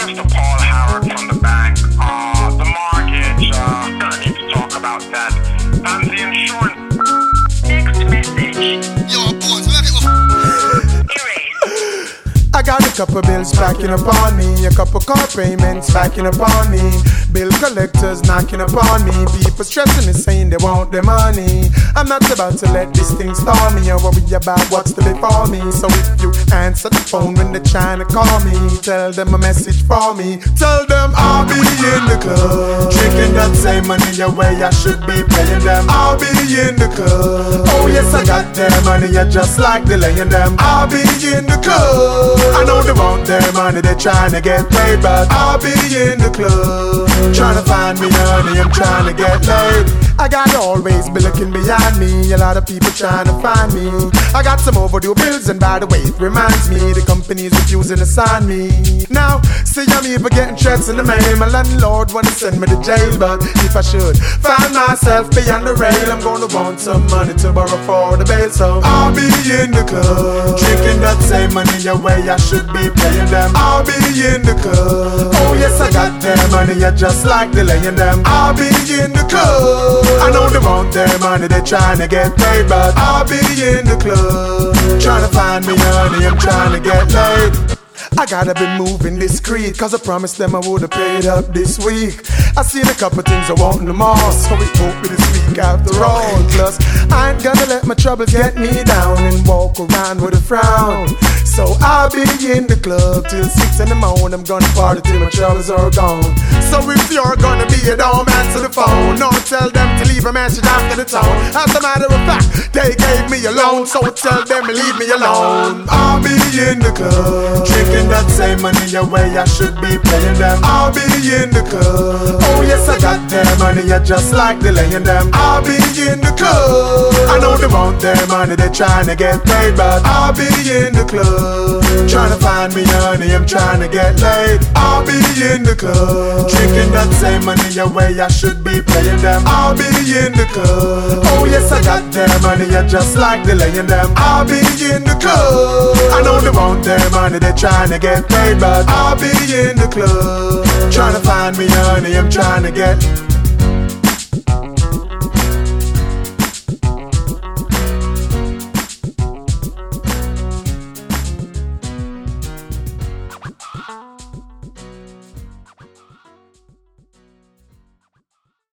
Mr. Paul Howard from the bank. The mortgage, don't need to talk about that. And the insurance. Next message. Yo, boys, look at Erase. I got a couple bills backing upon me, a couple car payments backing upon me, bill collectors knocking upon me, people stressing me saying they want their money. I'm not about to let this thing stall me or worry about what's to before me. So if you answer the phone when they're trying to call me, tell them a message for me. Tell them I'll be in the club, drinking that same money away I should be paying them. I'll be in the club, oh yes I got their money, I just like delaying them. I'll be in the club, I know they want their money, they're trying to get paid, but I'll be in the club, trying to find me honey, I'm trying to get laid. I gotta always be looking behind me, a lot of people trying to find me. I got some overdue bills and by the way it reminds me, the company's refusing to sign me. Now, see I'm even getting threats in the mail, my landlord wanna send me to jail, but if I should find myself beyond the rail, I'm gonna want some money to borrow for the bail. So I'll be in the club, drinking that same money away I should be paying them. I'll be in the club, oh yes I got their money, I just like delaying them. I'll be in the club, I know they want their money, they're trying to get paid, but I'll be in the club, trying to find me honey, I'm trying to get laid. I gotta be moving discreet, cause I promised them I would've paid up this week. I seen a couple things I want no more, so it won't be this week after all. Plus, I ain't gonna let my troubles get me down and walk around with a frown. So I'll be in the club till 6 in the morning, I'm gonna party till my troubles are gone. So if you're gonna be at home, answer the phone, or tell them to leave a message after the tone. As a matter of fact, they gave me a loan, so tell them to leave me alone. I'll be in the club, drinking that same money away I should be paying them. I'll be in the club, oh yes I got their money, I just like delaying them. I'll be in the club, I know they want their money, they're trying to get paid, but I'll be in the club, trying to find me honey, I'm trying to get laid. I'll be in the club, drinking that same money away I should be paying them. I'll be in the club, oh yes I got their money, I just like delaying them. I'll be in the club, I know they want their money, they're trying to get paid, but I'll be in the club, trying to find me honey, I'm trying to get